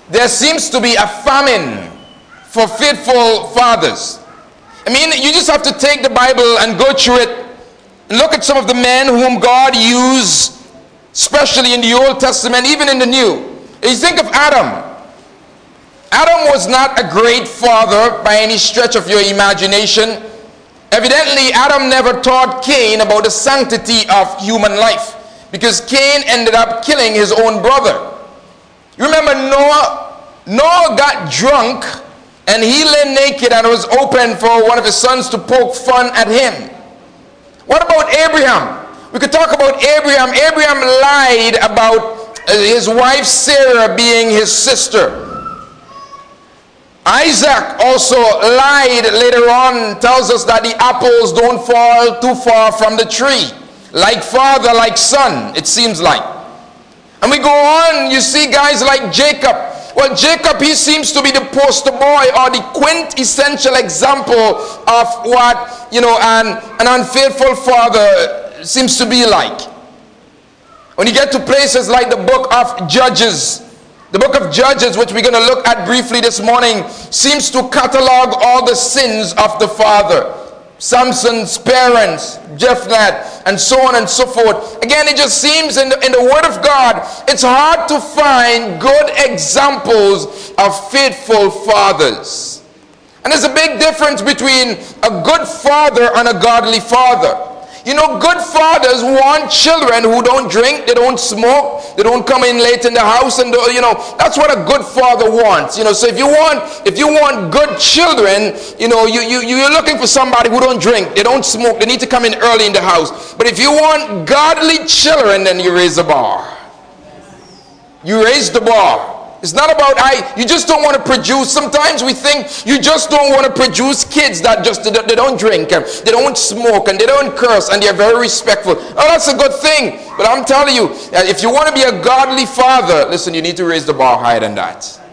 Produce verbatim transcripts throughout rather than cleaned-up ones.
there seems to be a famine for faithful fathers. I mean, you just have to take the Bible and go through it and look at some of the men whom God used, especially in the Old Testament, even in the New. You think of Adam. Adam was not a great father by any stretch of your imagination. Evidently, Adam never taught Cain about the sanctity of human life, because Cain ended up killing his own brother. You remember Noah? Noah got drunk and he lay naked and it was open for one of his sons to poke fun at him. What about Abraham? We could talk about Abraham. Abraham lied about his wife Sarah being his sister. Isaac also lied later on, tells us that the apples don't fall too far from the tree. Like father, like son, it seems like. And we go on, you see guys like Jacob. Well, Jacob, he seems to be the poster boy or the quintessential example of what, you know, an, an unfaithful father seems to be like. When you get to places like the book of Judges, the book of Judges, which we're going to look at briefly this morning, seems to catalog all the sins of the father. Samson's parents, Jephthah, and so on and so forth. Again, it just seems in the, in the Word of God, it's hard to find good examples of faithful fathers. And there's a big difference between a good father and a godly father. You know, good fathers want children who don't drink, they don't smoke, they don't come in late in the house, and you know, that's what a good father wants. You know, so if you want, if you want good children, you know, you you you're looking for somebody who don't drink, they don't smoke, they need to come in early in the house. But if you want godly children, then you raise the bar. You raise the bar. It's not about I. You just don't want to produce. Sometimes we think you just don't want to produce kids that just they, they don't drink and they don't smoke and they don't curse and they're very respectful. Oh, that's a good thing. But I'm telling you, if you want to be a godly father, listen, you need to raise the bar higher than that.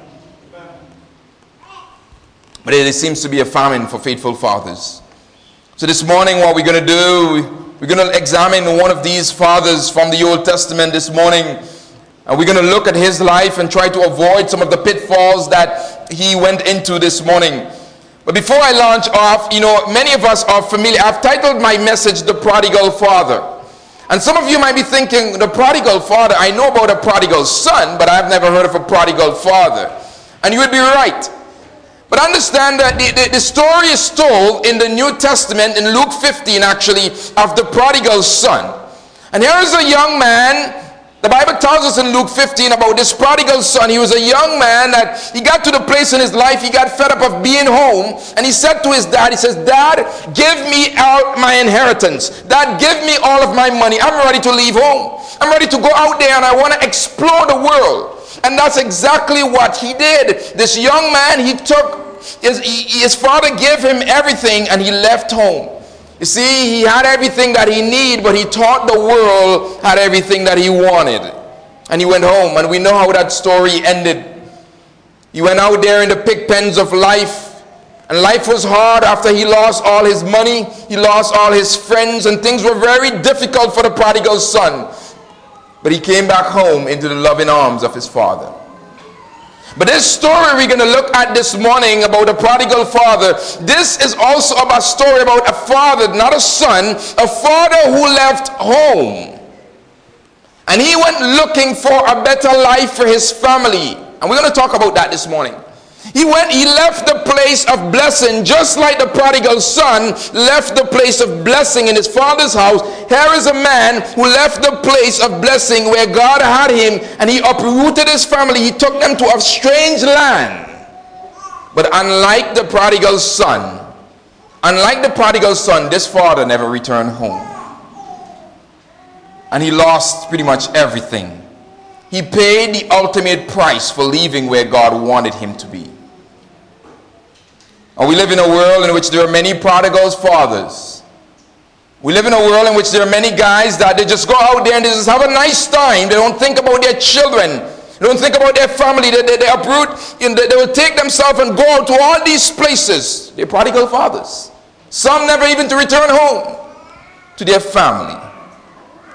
But it seems to be a famine for faithful fathers. So this morning, what we're going to do, we're going to examine one of these fathers from the Old Testament this morning. And we're going to look at his life and try to avoid some of the pitfalls that he went into this morning. But before I launch off, you know, many of us are familiar. I've titled my message, The Prodigal Father. And some of you might be thinking, the prodigal father, I know about a prodigal son, but I've never heard of a prodigal father. And you would be right. But understand that the, the, the story is told in the New Testament, in Luke fifteen actually, of the prodigal son. And here is a young man. The Bible tells us in Luke fifteen about this prodigal son. He was a young man that he got to the place in his life, he got fed up of being home, and he said to his dad, he says, Dad, give me out my inheritance. Dad, give me all of my money. I'm ready to leave home. I'm ready to go out there and I want to explore the world. And that's exactly what he did. This young man, he took, his, his father gave him everything and he left home. You see, he had everything that he needed, but he thought the world had everything that he wanted. And he went home, and we know how that story ended. He went out there in the pig pens of life, and life was hard after he lost all his money, he lost all his friends, and things were very difficult for the prodigal son. But he came back home into the loving arms of his father. But this story we're going to look at this morning about the prodigal father, this is also about a story about a father, not a son, a father who left home. And he went looking for a better life for his family. And we're going to talk about that this morning. He went, he left the place of blessing, just like the prodigal son left the place of blessing in his father's house. Here is a man who left the place of blessing where God had him, and he uprooted his family. He took them to a strange land. But unlike the prodigal son, unlike the prodigal son, this father never returned home. And he lost pretty much everything. He paid the ultimate price for leaving where God wanted him to be. And we live in a world in which there are many prodigal fathers. We live in a world in which there are many guys that they just go out there and they just have a nice time. They don't think about their children. They don't think about their family. They, they, they uproot. You know, they, they will take themselves and go out to all these places. They're prodigal fathers. Some never even to return home to their family.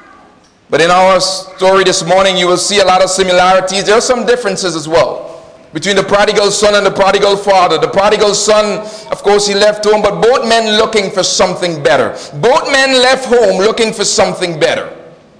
But in our story this morning, you will see a lot of similarities. There are some differences as well. between the prodigal son and the prodigal father. The prodigal son, of course, he left home, but both men looking for something better. Both men left home looking for something better.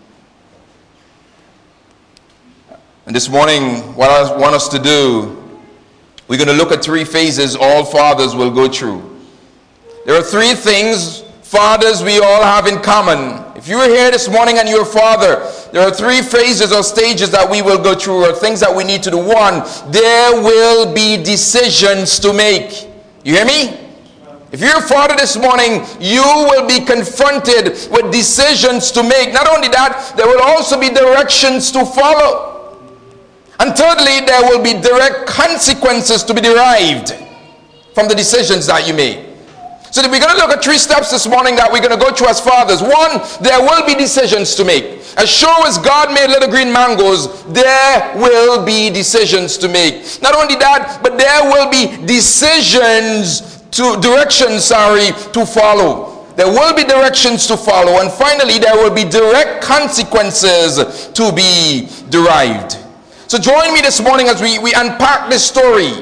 And this morning, what I want us to do, we're going to look at three phases all fathers will go through. There are three things, fathers, we all have in common. If you are here this morning and you're a father, there are three phases or stages that we will go through, or things that we need to do. One, there will be decisions to make. You hear me? If you're a father this morning, you will be confronted with decisions to make. Not only that, there will also be directions to follow. And thirdly, there will be direct consequences to be derived from the decisions that you make. So we're going to look at three steps this morning that we're going to go through as fathers. One, there will be decisions to make. As sure as God made little green mangoes, there will be decisions to make. Not only that, but there will be decisions to, directions, sorry, to follow. There will be directions to follow. And finally, there will be direct consequences to be derived. So join me this morning as we, we unpack this story.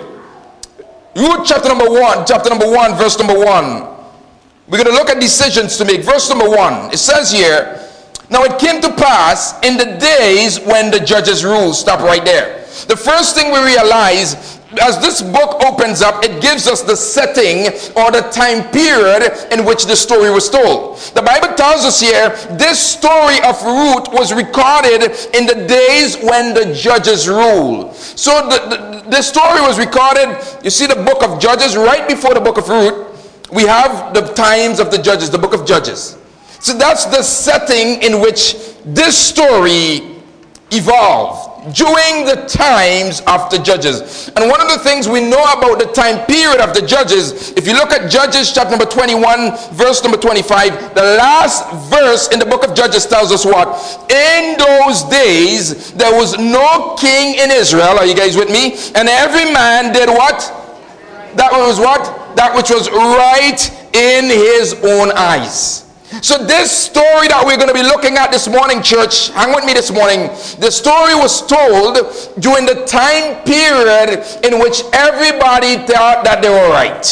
Ruth chapter number one, chapter number one, verse number one. We're going to look at decisions to make. Verse number one. It says here, now it came to pass in the days when the judges ruled. Stop right there. The first thing we realize, as this book opens up, it gives us the setting or the time period in which the story was told. The Bible tells us here, this story of Ruth was recorded in the days when the judges ruled. So the, the, the story was recorded, you see the book of Judges, right before the book of Ruth, we have the times of the judges, the book of Judges. So that's the setting in which this story evolved. During the times of the judges. And one of the things we know about the time period of the judges, if you look at Judges chapter number twenty-one, verse number twenty-five, the last verse in the book of Judges tells us what? In those days, there was no king in Israel. Are you guys with me? And every man did what? That was what? That which was right in his own eyes. So this story that we're going to be looking at this morning, church, hang with me this morning. The story was told during the time period in which everybody thought that they were right.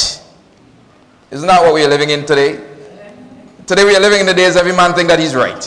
Isn't that what we are living in today? Today we are living in the days every man thinks that he's right.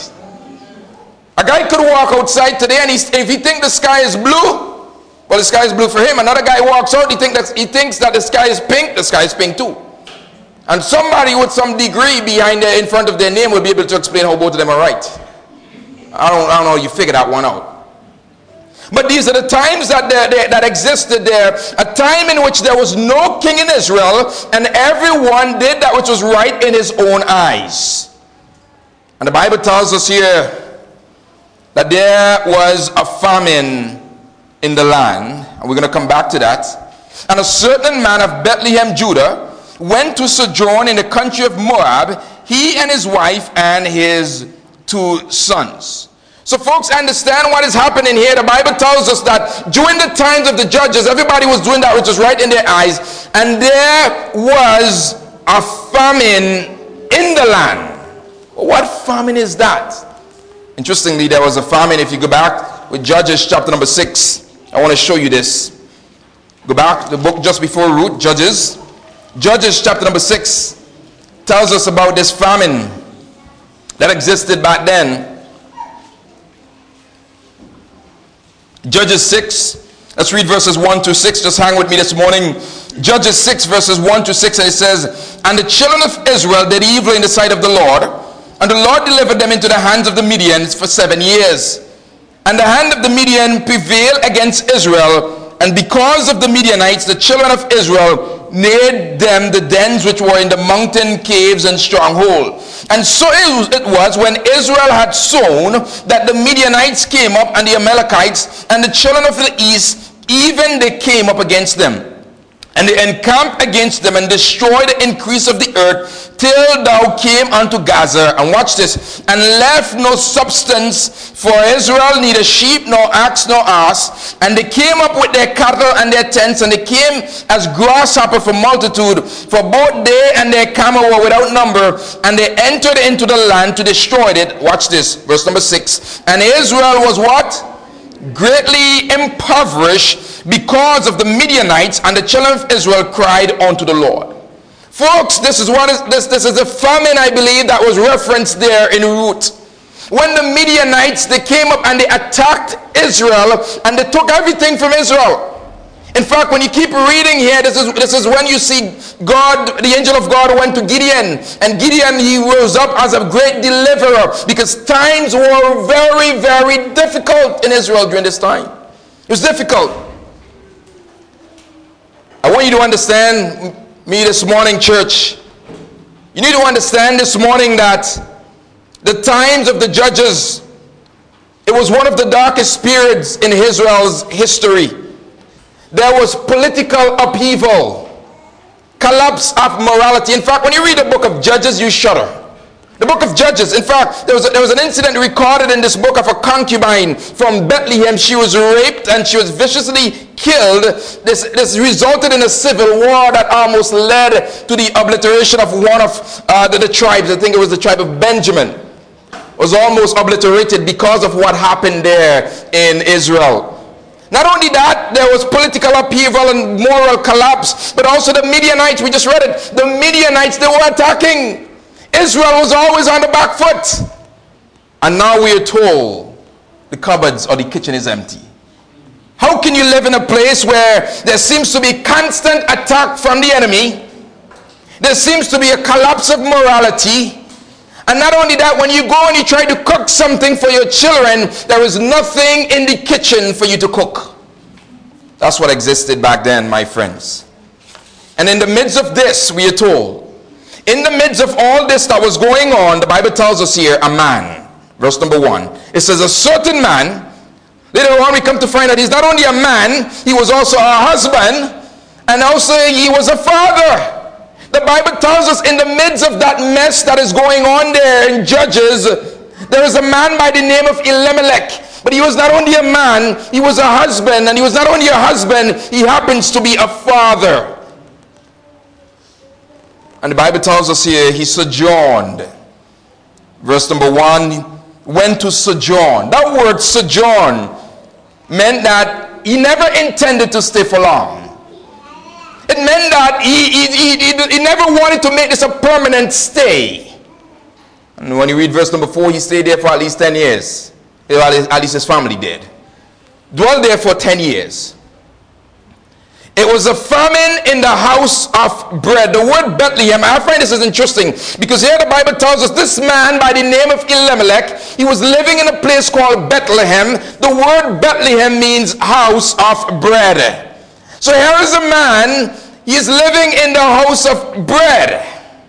A guy could walk outside today and he, if he thinks the sky is blue, well, the sky is blue for him. Another guy walks out, he, think that, he thinks that the sky is pink, the sky is pink too. And somebody with some degree behind their, in front of their name will be able to explain how both of them are right. I don't, I don't know, you figure that one out. But these are the times that, there, there, that existed there. A time in which there was no king in Israel, and everyone did that which was right in his own eyes. And the Bible tells us here that there was a famine in the land. And we're going to come back to that. And a certain man of Bethlehem, Judah, went to sojourn in the country of Moab, he and his wife and his two sons. So folks, understand what is happening here. The Bible tells us that during the times of the judges, everybody was doing that which was right in their eyes, and there was a famine in the land. What famine is that? Interestingly, there was a famine. If you go back with Judges chapter number six, I want to show you this. Go back to the book just before Ruth, Judges. Judges chapter number six tells us about this famine that existed back then. Judges six, let's read verses one to six. Just hang with me this morning. Judges six verses one to six, and it says, and the children of Israel did evil in the sight of the Lord, and the Lord delivered them into the hands of the Midians for seven years. And the hand of the Midian prevailed against Israel, and because of the Midianites, the children of Israel made them the dens which were in the mountain caves and stronghold. And so it was when Israel had sown that the Midianites came up, and the Amalekites and the children of the east, even they came up against them. And they encamped against them and destroyed the increase of the earth till thou came unto Gaza. And watch this. And left no substance for Israel, neither sheep, nor ox, nor ass. And they came up with their cattle and their tents, and they came as grasshopper for multitude. For both they and their camel were without number. And they entered into the land to destroy it. Watch this. Verse number six. And Israel was what? greatly impoverished because of the Midianites, and the children of Israel cried unto the Lord. Folks, this is what is this this is a famine, I believe, that was referenced there in Ruth. When the Midianites, they came up and they attacked Israel, and they took everything from Israel. In fact, when you keep reading here, this is this is when you see God, the angel of God went to Gideon, and Gideon, he rose up as a great deliverer, because times were very, very difficult in Israel during this time. It was difficult. I want you to understand me this morning, church. You need to understand this morning that the times of the judges, it was one of the darkest periods in Israel's history. There was political upheaval, collapse of morality. In fact, when you read the book of Judges, you shudder. The book of Judges, in fact, there was, a, there was an incident recorded in this book of a concubine from Bethlehem. She was raped and she was viciously killed. This, this resulted in a civil war that almost led to the obliteration of one of uh, the, the tribes. I think it was the tribe of Benjamin. It was almost obliterated because of what happened there in Israel. Not only that, there was political upheaval and moral collapse, but also the Midianites, we just read it, the Midianites, they were attacking. Israel was always on the back foot. And now we are told the cupboards or the kitchen is empty. How can you live in a place where there seems to be constant attack from the enemy? There seems to be a collapse of morality. And not only that, when you go and you try to cook something for your children, there is nothing in the kitchen for you to cook. That's what existed back then, my friends. And in the midst of this, we are told, in the midst of all this that was going on, the Bible tells us here, a man. Verse number one. It says, a certain man. Later on, we come to find that he's not only a man, he was also a husband, and also he was a father. The Bible tells us in the midst of that mess that is going on there in Judges, there is a man by the name of Elimelech. But he was not only a man, he was a husband. And he was not only a husband, he happens to be a father. And the Bible tells us here, he sojourned. Verse number one, went to sojourn. That word sojourn meant that he never intended to stay for long. It meant that he, he, he, he never wanted to make this a permanent stay. And when you read verse number four, he stayed there for at least ten years. At least his family did. Dwelled there for ten years. It was a famine in the house of bread. The word Bethlehem, I find this is interesting, because here the Bible tells us this man by the name of Elimelech, he was living in a place called Bethlehem. The word Bethlehem means house of bread. So here is a man, he is living in the house of bread.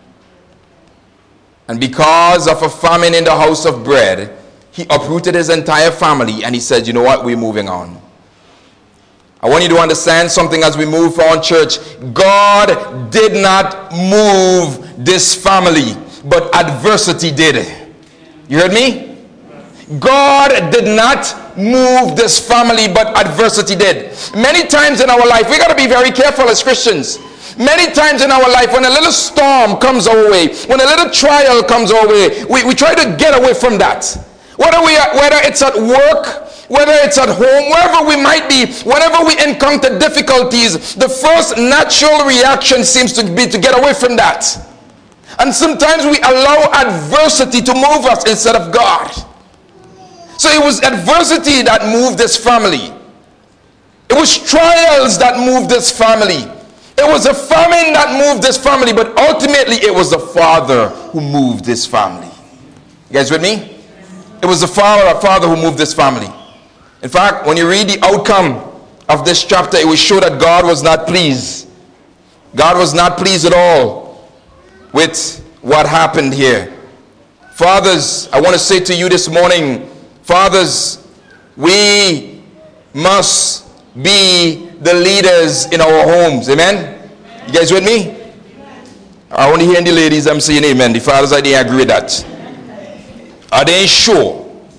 And because of a famine in the house of bread, he uprooted his entire family and he said, you know what, we're moving on. I want you to understand something as we move on, church. God did not move this family, but adversity did. You heard me? God did not move this family, but adversity did. Many times in our life, we got to be very careful as Christians. Many times in our life, when a little storm comes our way, when a little trial comes our way, we, we try to get away from that. Whether, we are, whether it's at work, whether it's at home, wherever we might be, whenever we encounter difficulties, the first natural reaction seems to be to get away from that. And sometimes we allow adversity to move us instead of God. So it was adversity that moved this family. It was trials that moved this family. It was a famine that moved this family, but ultimately it was the Father who moved this family. You guys with me? It was the father, father who moved this family. In fact, when you read the outcome of this chapter, it will show that God was not pleased. God was not pleased at all with what happened here. Fathers, I want to say to you this morning, fathers, we must be the leaders in our homes. Amen? You guys with me? I want to hear the ladies, I'm saying amen. The fathers, I didn't agree with that. Are they sure?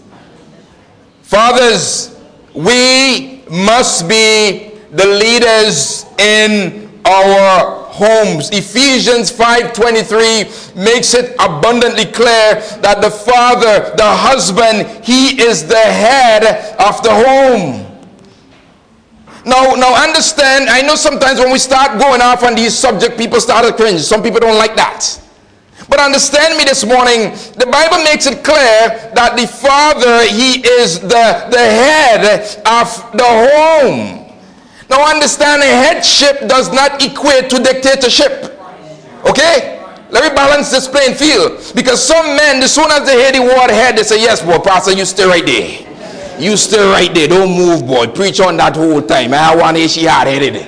Fathers, we must be the leaders in our homes. Ephesians five twenty-three makes it abundantly clear that the father, the husband, he is the head of the home. Now, now understand, I know sometimes when we start going off on these subjects, people start to cringe. Some people don't like that. But understand me this morning, the Bible makes it clear that the father, he is the, the head of the home. Now understand, headship does not equate to dictatorship. Okay? Let me balance this playing field. Because some men, as soon as they hear the word head, they say, yes, boy, pastor, you stay right there. You stay right there. Don't move, boy. Preach on that whole time. I want to see hard-headed.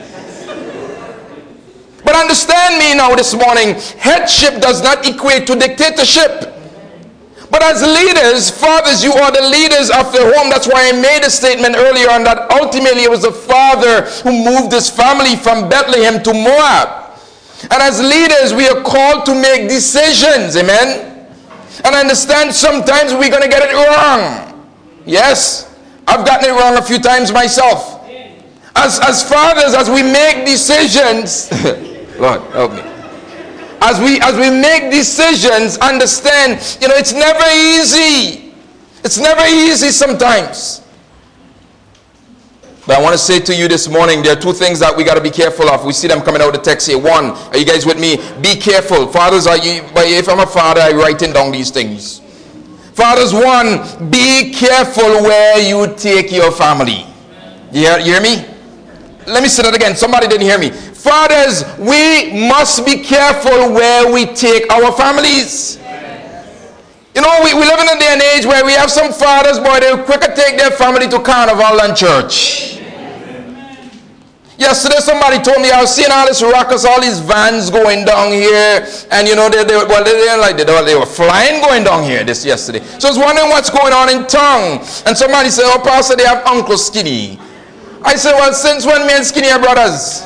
But understand me now this morning, headship does not equate to dictatorship. But as leaders, fathers, you are the leaders of the home. That's why I made a statement earlier on that ultimately it was the father who moved his family from Bethlehem to Moab. And as leaders, we are called to make decisions. Amen? And I understand sometimes we're going to get it wrong. Yes, I've gotten it wrong a few times myself. As, as fathers, as we make decisions, Lord, help me. As we, as we make decisions, understand, you know, it's never easy. It's never easy sometimes. But I want to say to you this morning, there are two things that we got to be careful of. We see them coming out of the text here. One, are you guys with me? Be careful. Fathers, are you, if I'm a father, I'm writing down these things. Fathers, one, be careful where you take your family. You hear, you hear me? Let me say that again. Somebody didn't hear me. Fathers, we must be careful where we take our families. You know, we, we live in a day and age where we have some fathers, boy, they'll quicker take their family to carnival than church. Yesterday somebody told me I was seeing all this ruckus, all these vans going down here, and you know they, they well they didn't like they, they were flying going down here this yesterday. So I was wondering what's going on in town, and somebody said, "Oh, Pastor, they have Uncle Skinny." I said, "Well, since when me and Skinny are brothers?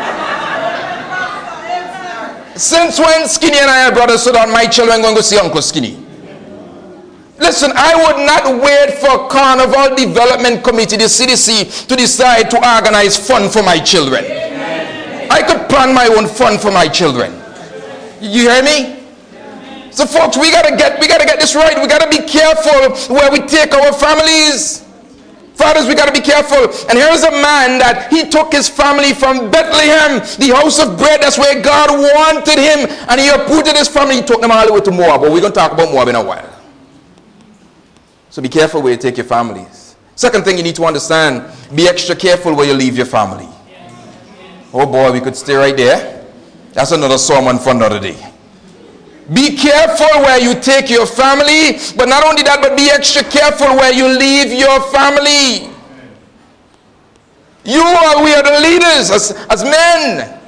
Since when Skinny and I are brothers so that my children are going to see Uncle Skinny?" Listen, I would not wait for Carnival Development Committee, the C D C, to decide to organize fun for my children. I could plan my own fun for my children. You hear me? So folks, we gotta get we gotta get this right. We gotta be careful where we take our families. Fathers, we gotta be careful. And here's a man that he took his family from Bethlehem, the house of bread. That's where God wanted him, and he uprooted his family. He took them all the way to Moab. But we're gonna talk about Moab in a while. So be careful where you take your families. Second thing you need to understand, be extra careful where you leave your family. Oh boy, we could stay right there. That's another sermon for another day. Be careful where you take your family, but not only that, but be extra careful where you leave your family. You are, we are the leaders as, as men.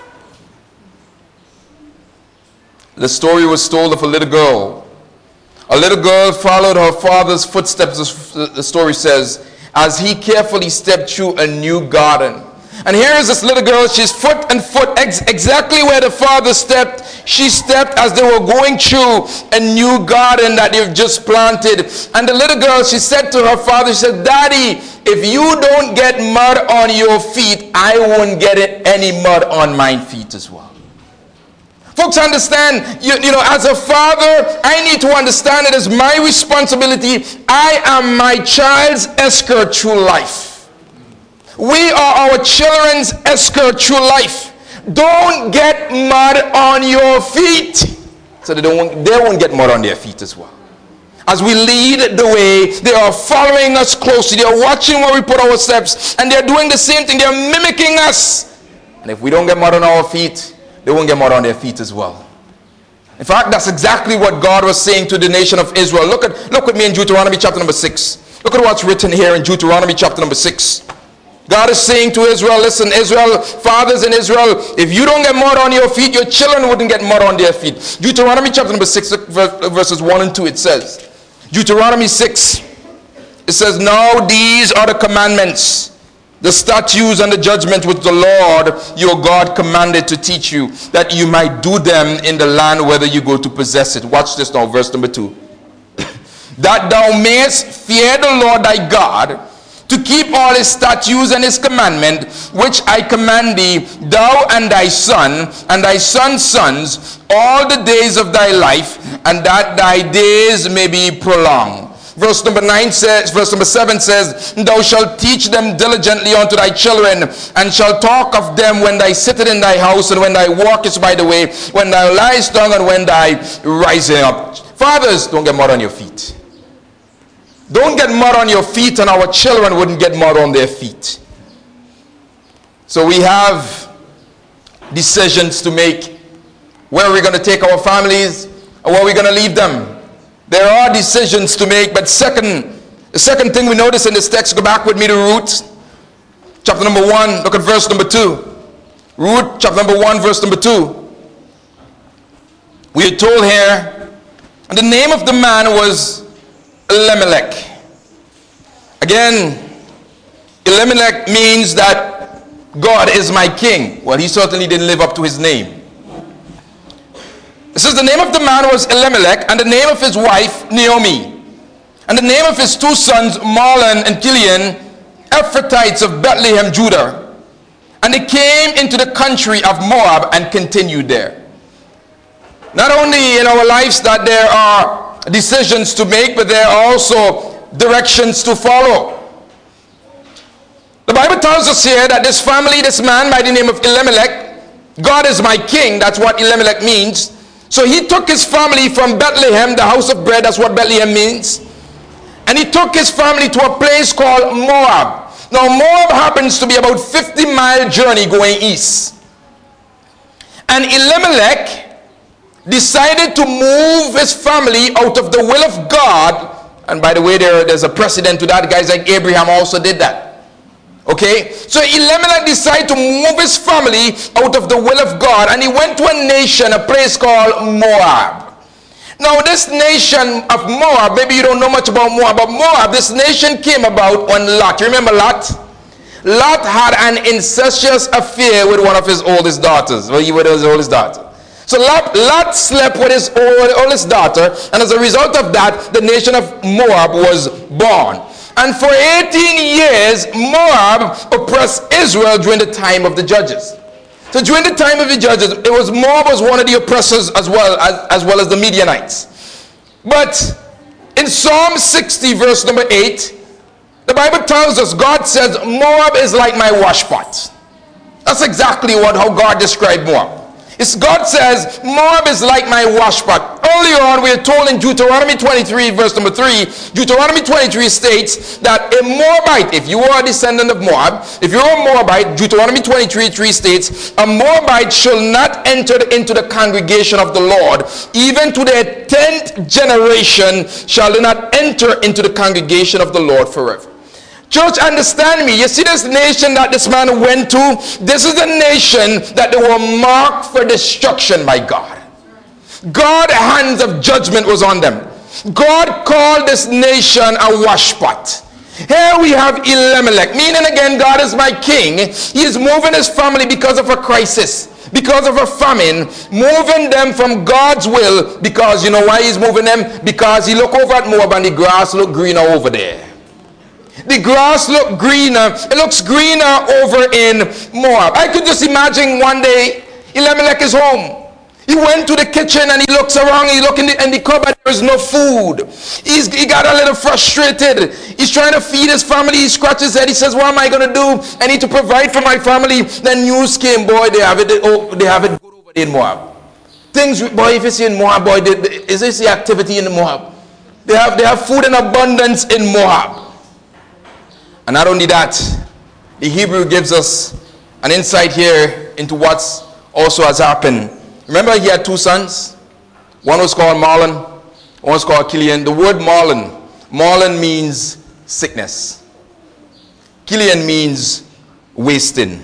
The story was told of a little girl. A little girl followed her father's footsteps, the story says, as he carefully stepped through a new garden. And here is this little girl, she's foot and foot, ex exactly where the father stepped. She stepped as they were going through a new garden that they've just planted. And the little girl, she said to her father, she said, "Daddy, if you don't get mud on your feet, I won't get it, any mud on my feet as well." Folks, understand, you, you know, as a father, I need to understand it is my responsibility. I am my child's escort through life. We are our children's escort through life. Don't get mud on your feet. So they, don't, they won't get mud on their feet as well. As we lead the way, they are following us closely. They are watching where we put our steps. And they're doing the same thing. They're mimicking us. And if we don't get mud on our feet, they won't get mud on their feet as well. In fact, that's exactly what God was saying to the nation of Israel. Look at look with me in Deuteronomy chapter number six. Look at what's written here in Deuteronomy chapter number six. God is saying to Israel, listen, Israel, fathers in Israel, if you don't get mud on your feet, your children wouldn't get mud on their feet. Deuteronomy chapter number six, verses one and two, it says, Deuteronomy six, it says, "Now these are the commandments, the statutes and the judgment which the Lord your God commanded to teach you, that you might do them in the land whether you go to possess it." Watch this now, verse number two. "That thou mayest fear the Lord thy God, to keep all his statutes and his commandment, which I command thee, thou and thy son, and thy son's sons, all the days of thy life, and that thy days may be prolonged. Verse number nine says, verse number seven says, thou shalt teach them diligently unto thy children, and shalt talk of them when thou sittest in thy house, and when thou walkest by the way, when thou liest down, and when thou risest up. Fathers, don't get mud on your feet. Don't get mud on your feet, and our children wouldn't get mud on their feet. So we have decisions to make. Where are we going to take our families, and where are we going to leave them? There are decisions to make. But second, the second thing we notice in this text, go back with me to Ruth, chapter number one, look at verse number two. Ruth, chapter number one, verse number two. We are told here, the name of the man was Elimelech. Again, Elimelech means that God is my king. Well, he certainly didn't live up to his name. It says the name of the man was Elimelech, and the name of his wife Naomi, and the name of his two sons Mahlon and Chilion, Ephrathites of Bethlehem, Judah. And they came into the country of Moab and continued there. Not only in our lives that there are decisions to make, but there are also directions to follow. The Bible tells us here that this family, this man by the name of Elimelech, God is my king, that's what Elimelech means. So he took his family from Bethlehem, the house of bread, that's what Bethlehem means. And he took his family to a place called Moab. Now Moab happens to be about fifty mile journey going east. And Elimelech decided to move his family out of the will of God. And by the way, there, there's a precedent to that. Guys like Abraham also did that. Okay, so Elimelech decided to move his family out of the will of God, and he went to a nation, a place called Moab. Now this nation of Moab, maybe you don't know much about Moab, but Moab, this nation came about when Lot, you remember Lot? Lot had an incestuous affair with one of his oldest daughters. Well, he was his oldest daughter. So Lot, Lot slept with his old, oldest daughter, and as a result of that, the nation of Moab was born. And for eighteen years, Moab oppressed Israel during the time of the judges. So during the time of the judges, it was Moab was one of the oppressors as well as, as well as the Midianites. But in Psalm sixty, verse number eight, the Bible tells us, God says, Moab is like my washpot. That's exactly what how God described Moab. It's, God says, Moab is like my washpot. Earlier on, we are told in Deuteronomy twenty-three, verse number three, Deuteronomy twenty-three states that a Moabite, if you are a descendant of Moab, if you're a Moabite, Deuteronomy twenty-three, three states, a Moabite shall not enter into the congregation of the Lord. Even to their tenth generation shall they not enter into the congregation of the Lord forever. Church, understand me. You see this nation that this man went to? This is a nation that they were marked for destruction by God. God's hands of judgment was on them. God called this nation a washpot. Here we have Elimelech, meaning again, God is my king. He is moving his family because of a crisis, because of a famine, moving them from God's will. Because you know why he's moving them? Because he looked over at Moab and the grass looked greener over there. The grass looked greener. It looks greener over in Moab. I could just imagine one day Elimelech is home. He went to the kitchen and he looks around. He look in the, in the cupboard. There is no food. He's, he got a little frustrated. He's trying to feed his family. He scratches his head. He says, what am I going to do? I need to provide for my family. Then news came, boy, they have it, oh, they have it good over there in Moab. Things, boy, if you see in Moab, boy, they, they, is this the activity in Moab? They have, they have food in abundance in Moab. And not only that, the Hebrew gives us an insight here into what's also has happened. Remember, he had two sons. One was called Mahlon, one was called Chilion. The word Mahlon, Mahlon means sickness. Chilion means wasting.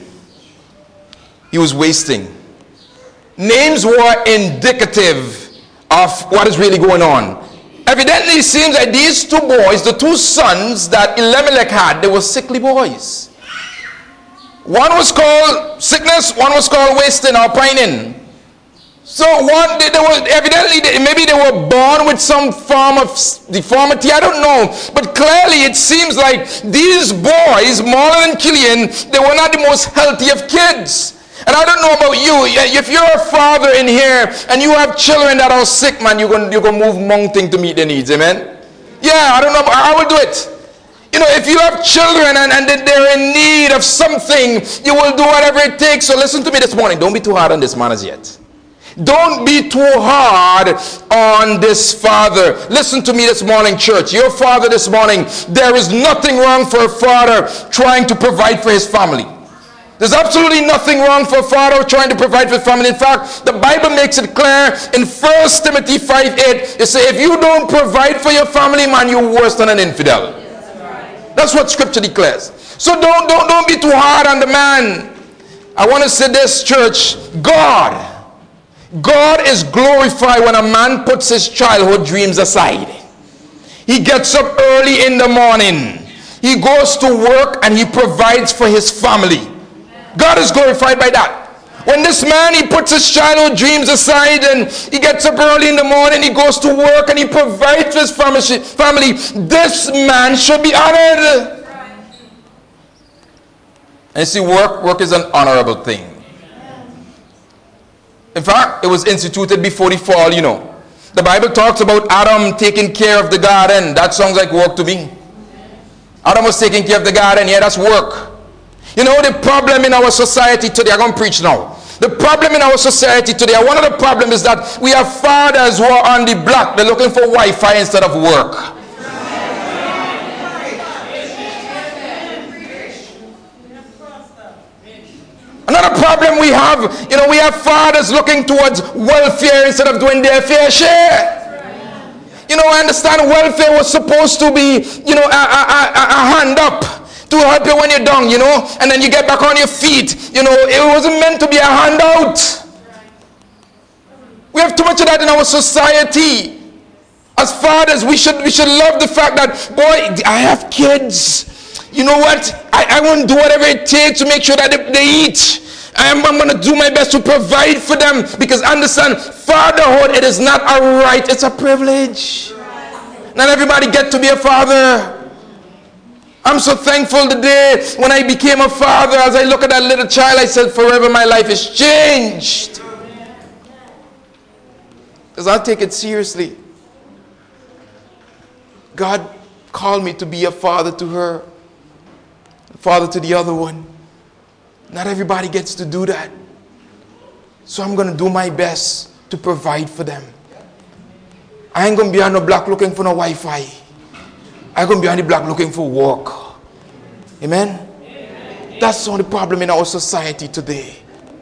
He was wasting. Names were indicative of what is really going on. Evidently, it seems that these two boys, the two sons that Elimelech had, they were sickly boys. One was called sickness, one was called wasting or pining. So one, they, they were evidently, they, maybe they were born with some form of deformity. I don't know. But clearly it seems like these boys, Marlon and Killian, they were not the most healthy of kids. And I don't know about you. If you're a father in here and you have children that are sick, man, you're going you're going to move mountain to meet their needs. Amen? Yeah, I don't know. I will do it. You know, if you have children and, and they're in need of something, you will do whatever it takes. So listen to me this morning. Don't be too hard on this man as yet. Don't be too hard on this father. Listen to me this morning, church. Your father this morning, there is nothing wrong for a father trying to provide for his family. There's absolutely nothing wrong for a father trying to provide for his family. In fact, the Bible makes it clear in First Timothy five eight, it says, if you don't provide for your family, man, you're worse than an infidel. That's what Scripture declares. So don't, don't, don't be too hard on the man. I want to say this, church. God God is glorified when a man puts his childhood dreams aside. He gets up early in the morning. He goes to work and he provides for his family. God is glorified by that. When this man, he puts his childhood dreams aside and he gets up early in the morning, he goes to work and he provides for his family. This man should be honored. And you see, work, work is an honorable thing. In fact, it was instituted before the fall, you know. The Bible talks about Adam taking care of the garden. That sounds like work to me. Adam was taking care of the garden. Yeah, that's work. You know, the problem in our society today, I'm going to preach now. The problem in our society today, one of the problems is that we have fathers who are on the block. They're looking for Wi-Fi instead of work. Another problem we have, you know, we have fathers looking towards welfare instead of doing their fair share. You know, I understand welfare was supposed to be, you know, a, a, a, a hand up to help you when you're down, you know, and then you get back on your feet. You know, it wasn't meant to be a handout. We have too much of that in our society. As fathers, we should we should love the fact that, boy, I have kids. You know what? I, I want to do whatever it takes to make sure that they, they eat. I am, I'm going to do my best to provide for them. Because understand, fatherhood, it is not a right, it's a privilege. Not everybody get to be a father. I'm so thankful today when I became a father. As I look at that little child, I said, forever my life is changed. Because I take it seriously. God called me to be a father to her. Father to the other one. Not everybody gets to do that. So I'm going to do my best to provide for them. I ain't going to be on the block looking for no Wi-Fi. I'm going to be on the block looking for work. Amen? Amen. That's the only problem in our society today.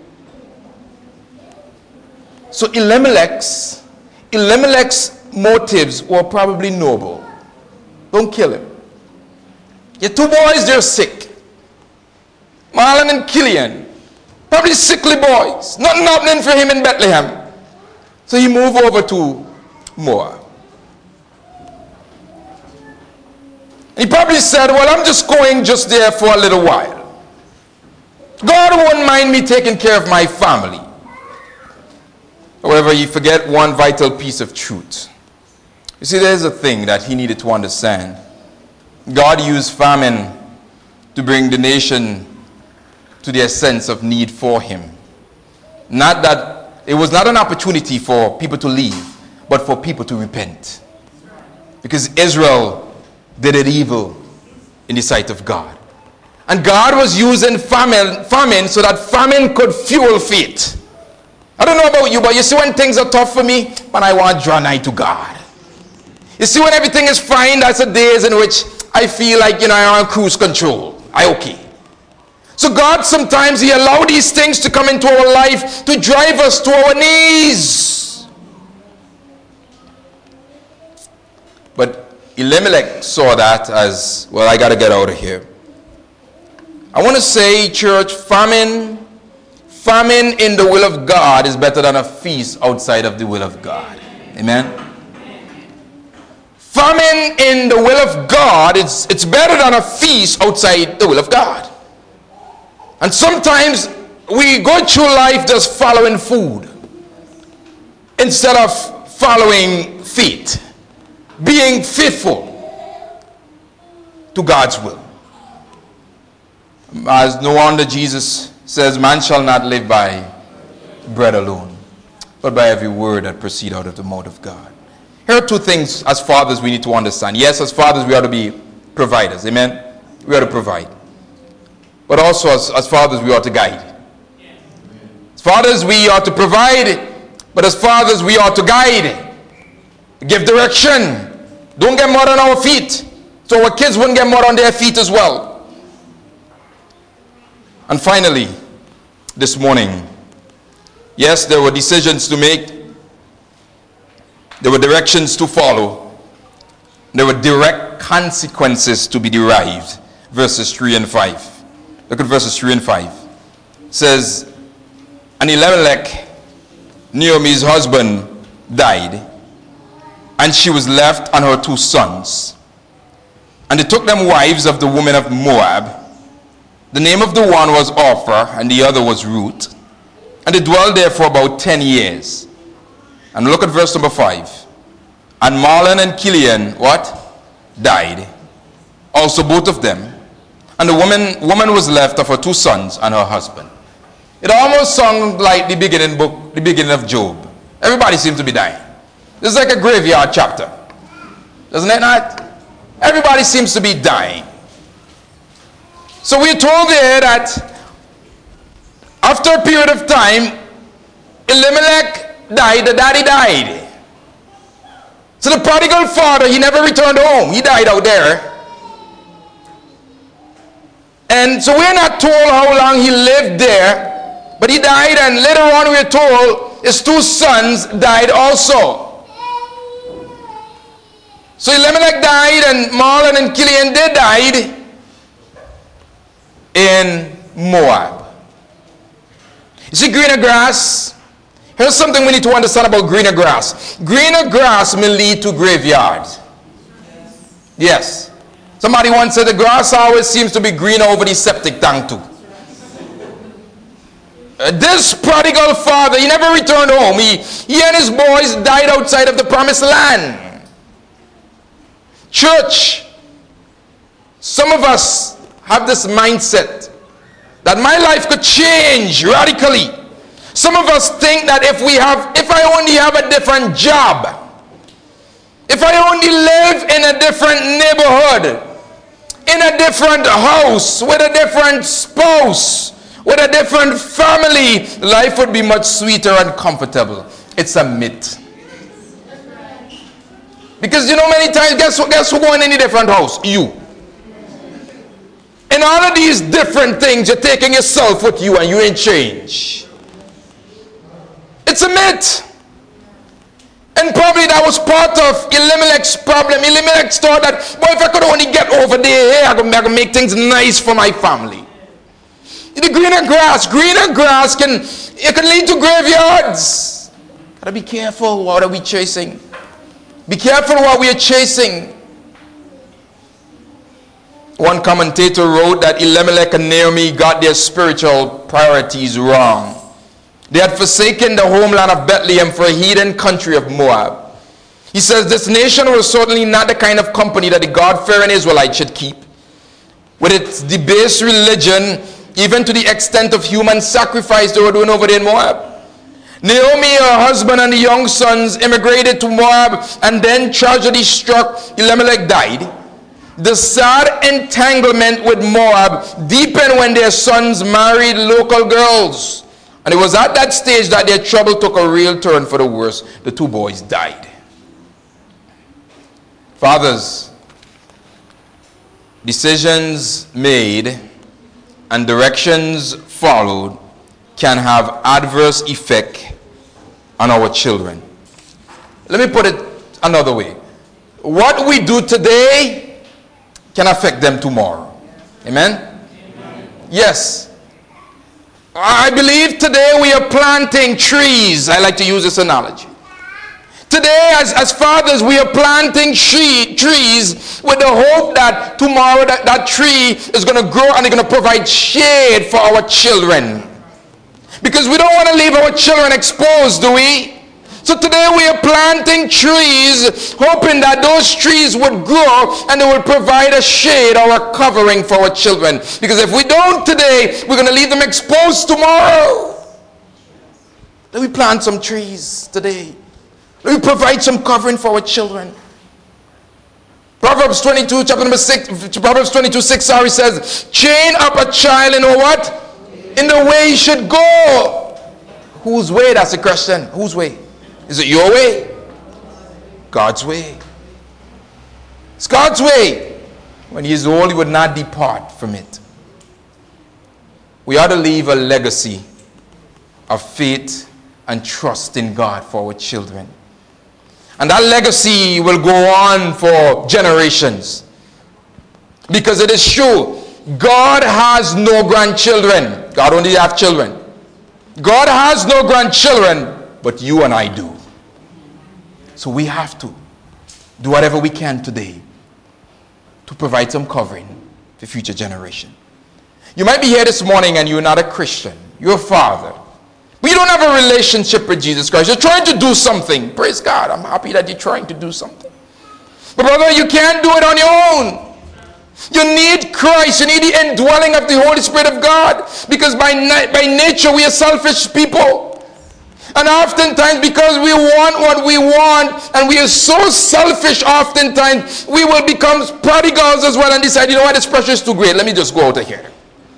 So Elimelech's, Elimelech's motives were probably noble. Don't kill him. Your two boys, they're sick. Marlon and Killian. Probably sickly boys. Nothing happening for him in Bethlehem. So he moved over to Moab. He probably said, well, I'm just going just there for a little while. God won't mind me taking care of my family. However, you forget one vital piece of truth. You see, there's a thing that he needed to understand. God used famine to bring the nation to their sense of need for him. Not that it was not an opportunity for people to leave, but for people to repent. Because Israel did it evil in the sight of God. And God was using famine, famine so that famine could fuel faith. I don't know about you, but you see when things are tough for me, when I want to draw nigh to God. You see when everything is fine, that's the days in which I feel like, you know, I'm on cruise control. I okay. So God sometimes, he allowed these things to come into our life to drive us to our knees. But Elimelech saw that as, well, I got to get out of here. I want to say, church, famine, famine in the will of God is better than a feast outside of the will of God. Amen? Famine in the will of God, it's, it's better than a feast outside the will of God. And sometimes we go through life just following food. instead of following faith, being faithful to God's will. As no wonder Jesus says, man shall not live by bread alone, but by every word that proceeds out of the mouth of God. Here are two things as fathers we need to understand. Yes, as fathers we ought to be providers. Amen? We ought to provide. But also as, as fathers we ought to guide. As fathers we ought to provide, but as fathers we ought to guide. Give direction. Don't get mud on our feet, so our kids wouldn't get mud on their feet as well. And finally, this morning, yes, there were decisions to make. There were directions to follow. There were direct consequences to be derived. Verses three and five. Look at verses three and five. It says, and Elimelech, Naomi's husband, died, and she was left and her two sons. And they took them wives of the women of Moab. The name of the one was Orpah, and the other was Ruth. And they dwelled there for about ten years. And look at verse number five. And Mahlon and Chilion, what? Died. Also both of them. And the woman, woman was left of her two sons and her husband. It almost sounds like the beginning book, the beginning of Job. Everybody seems to be dying. This is like a graveyard chapter. Doesn't it not? Everybody seems to be dying. So we're told there that after a period of time, Elimelech died, the daddy died. So the prodigal father, he never returned home. He died out there. And so we're not told how long he lived there, but he died, and later on we're told his two sons died also. So Elimelech died, and Mahlon and Chilion, they died in Moab. You see greener grass? Here's something we need to understand about greener grass. Greener grass may lead to graveyards. Yes. Somebody once said the grass always seems to be greener over the septic tank too. Uh, this prodigal father, he never returned home. He, he and his boys died outside of the promised land. Church, some of us have this mindset that my life could change radically. Some of us think that if we have, if I only have a different job, if I only live in a different neighborhood, in a different house, with a different spouse, with a different family, life would be much sweeter and comfortable. It's a myth. Because you know many times, guess who, guess who going in a different house? You. In all of these different things, you're taking yourself with you and you ain't change. It's a myth. And probably that was part of Elimelech's problem. Elimelech thought that, well, if I could only get over there, I could, I could make things nice for my family. The greener grass, greener grass can, it can lead to graveyards. Gotta be careful what are we chasing. Be careful what we are chasing. One commentator wrote that Elimelech and Naomi got their spiritual priorities wrong. They had forsaken the homeland of Bethlehem for a heathen country of Moab. He says this nation was certainly not the kind of company that the God-fearing Israelites should keep. With its debased religion, even to the extent of human sacrifice they were doing over there in Moab. Naomi, her husband, and the young sons immigrated to Moab, and then tragedy struck. Elimelech died. The sad entanglement with Moab deepened when their sons married local girls. And it was at that stage that their trouble took a real turn for the worse. The two boys died. Fathers, decisions made and directions followed can have adverse effect on our children. Let me put it another way. What we do today can affect them tomorrow. Amen? Amen. Yes. I believe today we are planting trees. I like to use this analogy. Today, as, as fathers, we are planting tree, trees with the hope that tomorrow that, that tree is going to grow and it's going to provide shade for our children. Because we don't want to leave our children exposed, do we? So today we are planting trees, hoping that those trees would grow and they will provide a shade or a covering for our children. Because if we don't today, we're going to leave them exposed tomorrow. Let me plant some trees today. Let me provide some covering for our children. Proverbs twenty-two, chapter number six, Proverbs twenty-two, six, sorry, says, train up a child in a what? In the way he should go. Whose way? That's the question. Whose way? Is it your way? God's way. It's God's way. When he is old, he would not depart from it. We ought to leave a legacy of faith and trust in God for our children. And that legacy will go on for generations. Because it is true, God has no grandchildren. God only has children. God has no grandchildren, but you and I do. So we have to do whatever we can today to provide some covering for future generation. You might be here this morning and you're not a Christian. You're a father. But you don't have a relationship with Jesus Christ. You're trying to do something. Praise God. I'm happy that you're trying to do something. But brother, you can't do it on your own. You need Christ. You need the indwelling of the Holy Spirit of God. Because by, na- by nature we are selfish people. And oftentimes because we want what we want and we are so selfish oftentimes, we will become prodigals as well and decide, you know what, this pressure is too great. Let me just go out of here.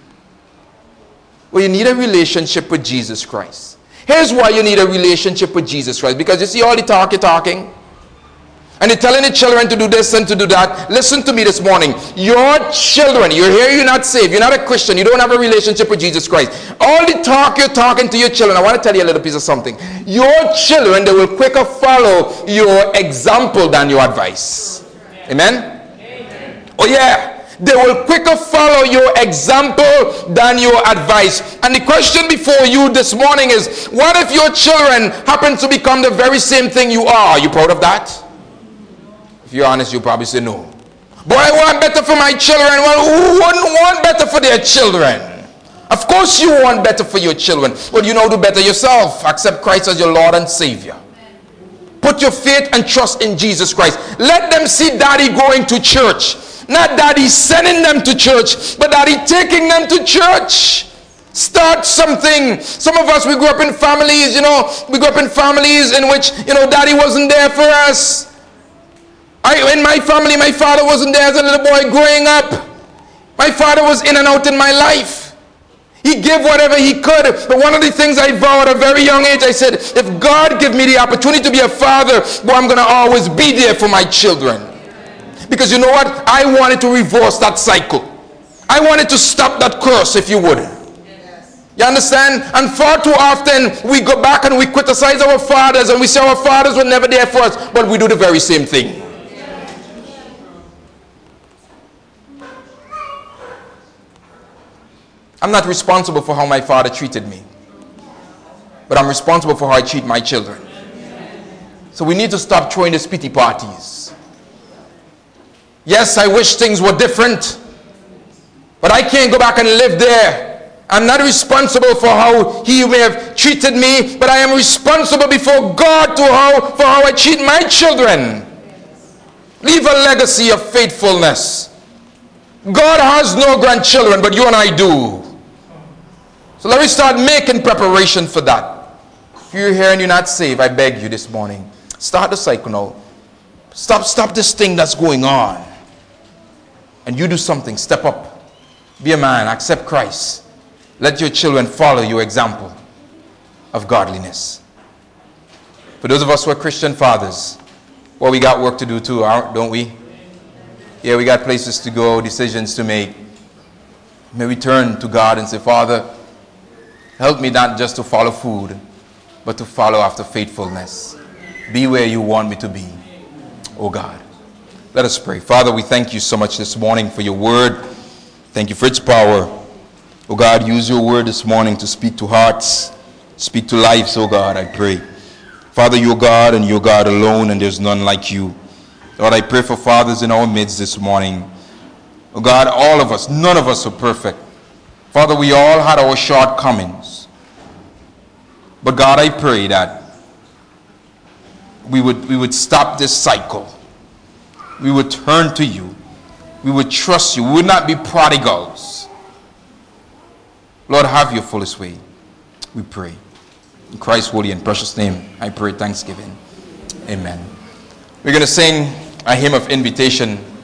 Well, you need a relationship with Jesus Christ. Here's why you need a relationship with Jesus Christ. Because you see all the talk you're talking. And you're telling the children to do this and to do that. Listen to me this morning. Your children, you're here, you're not saved. You're not a Christian. You don't have a relationship with Jesus Christ. All the talk you're talking to your children, I want to tell you a little piece of something. Your children, they will quicker follow your example than your advice. Amen? Amen. Oh yeah. They will quicker follow your example than your advice. And the question before you this morning is, what if your children happen to become the very same thing you are? Are you proud of that? If you're honest, you'll probably say no. But I want better for my children. Well, who wouldn't want better for their children? Of course you want better for your children. Well, you know, do better yourself. Accept Christ as your Lord and Savior. Put your faith and trust in Jesus Christ. Let them see daddy going to church. Not daddy sending them to church, but daddy taking them to church. Start something. Some of us, we grew up in families, you know, we grew up in families in which, you know, daddy wasn't there for us. I, in my family, my father wasn't there as a little boy growing up. My father was in and out in my life. He gave whatever he could. But one of the things I vowed at a very young age, I said, if God give me the opportunity to be a father, well, I'm going to always be there for my children. Because you know what? I wanted to reverse that cycle. I wanted to stop that curse, if you would. You understand? And far too often, we go back and we criticize our fathers and we say our fathers were never there for us, but we do the very same thing. I'm not responsible for how my father treated me, but I'm responsible for how I treat my children. So we need to stop throwing these pity parties. Yes, I wish things were different, but I can't go back and live there. I'm not responsible for how he may have treated me, but I am responsible before God to how, for how I treat my children. Leave a legacy of faithfulness. God has no grandchildren, but you and I do. So let me start making preparation for that. If you're here and you're not saved, I beg you this morning, start the cycle now. Stop, stop this thing that's going on. And you do something. Step up. Be a man. Accept Christ. Let your children follow your example of godliness. For those of us who are Christian fathers, well, we got work to do too, don't we? Yeah, we got places to go, decisions to make. May we turn to God and say, Father, help me not just to follow food, but to follow after faithfulness. Be where you want me to be, oh God. Let us pray. Father, we thank you so much this morning for your word. Thank you for its power. Oh God, use your word this morning to speak to hearts, speak to lives, oh God, I pray. Father, you're God and you're God alone, and there's none like you. Lord, I pray for fathers in our midst this morning. Oh God, all of us, none of us are perfect. Father, we all had our shortcomings. But God, I pray that we would, we would stop this cycle. We would turn to you. We would trust you. We would not be prodigals. Lord, have your fullest way. We pray. In Christ's holy and precious name, I pray thanksgiving. Amen. We're going to sing a hymn of invitation.